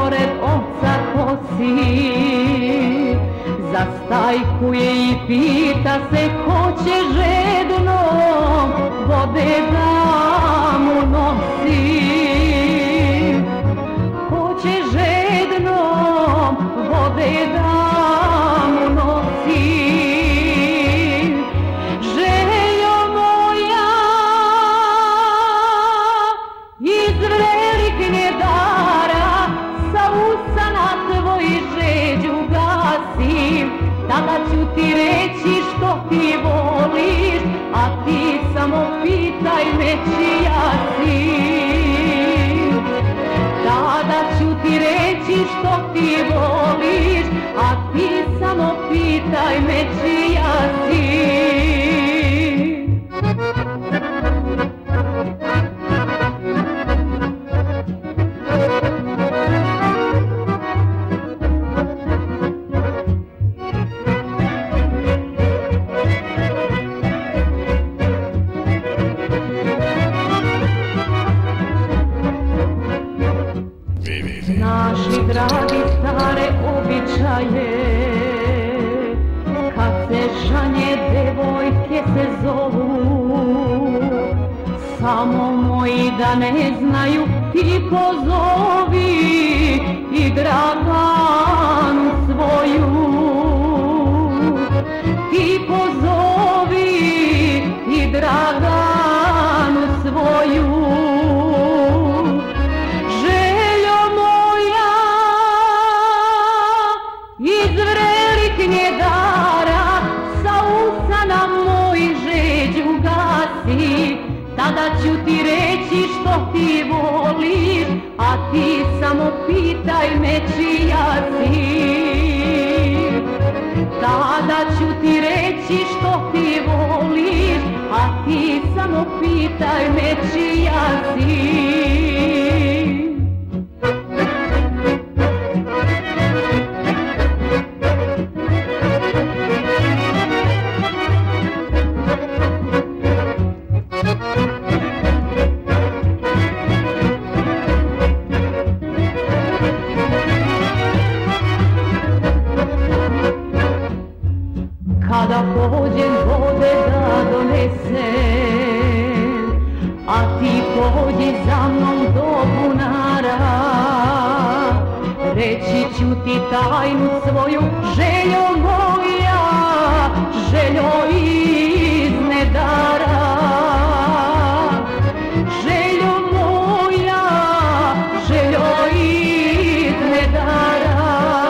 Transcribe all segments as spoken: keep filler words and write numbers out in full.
pored ovca kosi, zastajkuje i pita se ko će žedno vode da mu nosi. Ko će žedno vode da mu nosi. Željo moja iz velikih dara, sa usana tvoj žeđu gasim, tada ću ti reći što ti voliš, a ti samo pitaj me čija si. Tada ću ti reći što ti voliš, a ti samo pitaj me čija si. Naši dragi stare običaje, kad se žanje devojke se zovu, samo moji da ne znaju ti pozovi i Draganu svoju. Ti pozovi i Draganu svoju. Iz velikih dara, sa usana moj žeđu gasi, tada ću ti reći što ti voliš, a ti samo pitaj me čija si. Tada ću ti reći što ti voliš, a ti samo pitaj me čija si. Kada pođem vode da donesem, a ti pođi za mnom do bunara, reći ću ti tajnu svoju, željo moja, željo iz nedara. Željo moja, željo iz nedara.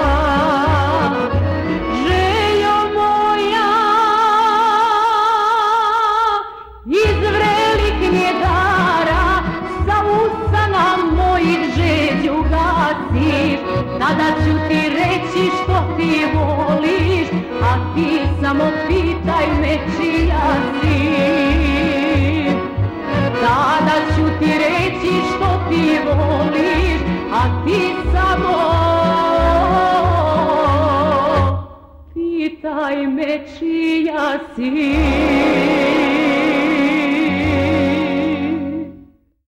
Iz velikih dara, sa usana mojih žeđu gasiš, tada ću ti reći što ti voliš, a ti samo pitaj me čija si. Tada ću ti reći što ti voliš, a ti samo pitaj me čija si.